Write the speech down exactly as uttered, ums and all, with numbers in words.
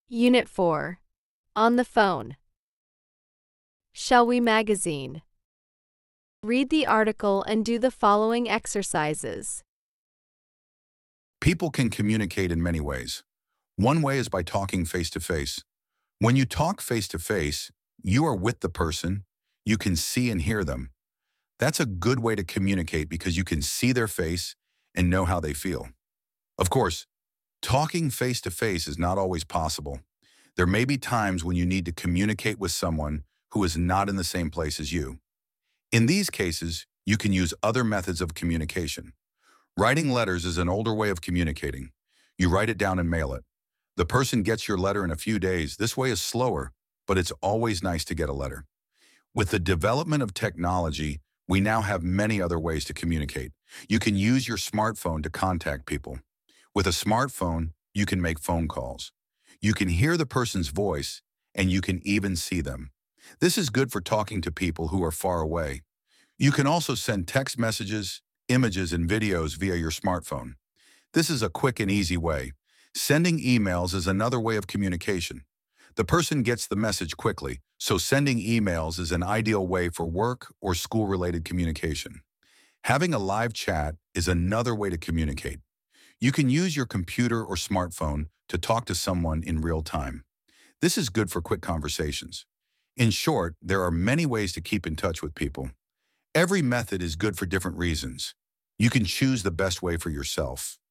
Unit four. On the phone. Shall We magazine. Read the article and do the following exercises. People can communicate in many ways. One way is by talking face-to-face. When you talk face-to-face, you are with the person, you can see and hear them. That's a good way to communicate because you can see their face and know how they feel. Of course, talking face-to-face is not always possible. There may be times when you need to communicate with someone who is not in the same place as you. In these cases, you can use other methods of communication. Writing letters is an older way of communicating. You write it down and mail it. The person gets your letter in a few days. This way is slower, but it's always nice to get a letter. With the development of technology, we now have many other ways to communicate. You can use your smartphone to contact people. With a smartphone, you can make phone calls. You can hear the person's voice, and you can even see them. This is good for talking to people who are far away. You can also send text messages, images, and videos via your smartphone. This is a quick and easy way. Sending emails is another way of communication. The person gets the message quickly, so sending emails is an ideal way for work or school-related communication. Having a live chat is another way to communicate. You can use your computer or smartphone to talk to someone in real time. This is good for quick conversations. In short, there are many ways to keep in touch with people. Every method is good for different reasons. You can choose the best way for yourself.